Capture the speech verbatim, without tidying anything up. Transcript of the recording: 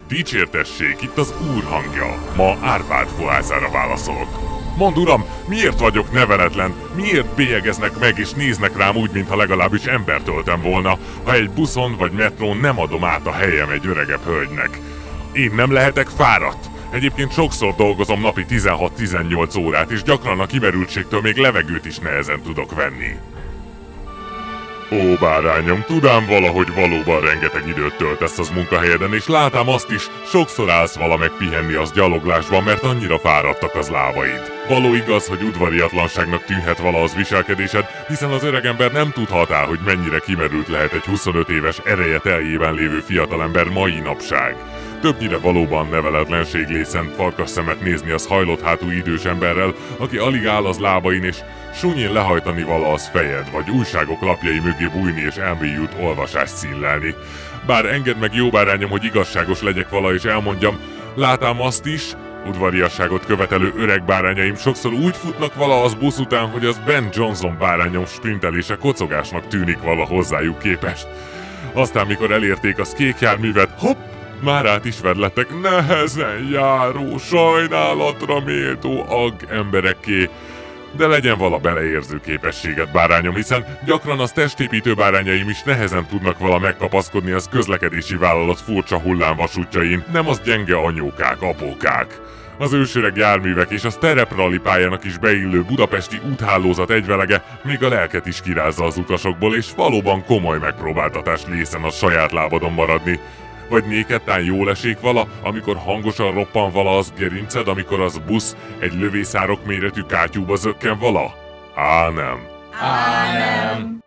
Dicsértessék, itt az Úr hangja. Ma Árpád fohászára válaszolok. Mondd, uram, miért vagyok neveletlen? Miért bélyegeznek meg és néznek rám úgy, mintha legalábbis embert öltem volna, ha egy buszon vagy metrón nem adom át a helyem egy öregebb hölgynek? Én nem lehetek fáradt. Egyébként sokszor dolgozom napi tizenhat-tizennyolc órát, és gyakran a kimerültségtől még levegőt is nehezen tudok venni. Ó, bárányom, tudám valahogy valóban rengeteg időt töltesz az munkahelyeden, és látám azt is, sokszor állsz vala meg pihenni az gyaloglásban, mert annyira fáradtak az lábaid. Való igaz, hogy udvariatlanságnak tűnhet vala az viselkedésed, hiszen az öregember nem tudhatá, hogy mennyire kimerült lehet egy huszonöt éves ereje teljében lévő fiatalember mai napság. Többnyire valóban neveletlenség létszent farkas szemet nézni az hajlott hátú idős emberrel, aki alig áll az lábain, és sunyin lehajtani vala az fejed, vagy újságok lapjai mögé bújni és elmélyült olvasást színlelni. Bár engedd meg, jó bárányom, hogy igazságos legyek vala és elmondjam, látám azt is, udvariasságot követelő öreg bárányaim sokszor úgy futnak vala az busz után, hogy az Ben Johnson bárányom sprintelése kocogásnak tűnik vala hozzájuk képest. Aztán mikor elérték az kék járművet, hopp! Már át is vedlettek nehezen járó, sajnálatra méltó agg emberekké. De legyen vala beleérző képességet, bárányom, hiszen gyakran az testépítő bárányaim is nehezen tudnak vala megkapaszkodni az közlekedési vállalat furcsa hullámvasútjain, nem az gyenge anyókák, apókák. Az ősöreg járművek és a tereprali pályának is beillő budapesti úthálózat egyvelege még a lelket is kirázza az utasokból, és valóban komoly megpróbáltatás lészen a saját lábadon maradni. Vagy néked tán jól esik vala, amikor hangosan roppan vala az gerinced, amikor az busz egy lövészárok méretű kátyúba zökken vala? Á, nem. Á, nem.